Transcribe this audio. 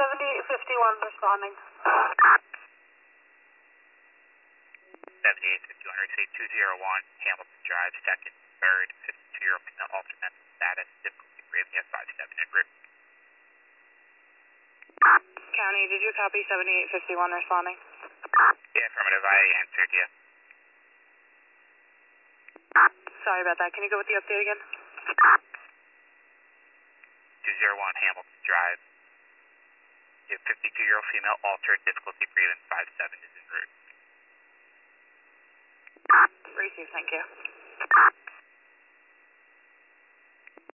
7851 responding. 7851, receive 201, Hamilton Drive, second, third, 52-year-old female, alternate status, difficulty breathing at 57 en route. County, did you copy 7851 responding? Yeah, affirmative, I answered you. Sorry about that, can you go with the update again? 201, Hamilton Drive. 52-year-old female, altered, difficulty breathing, 57 is en route. Receive, thank you.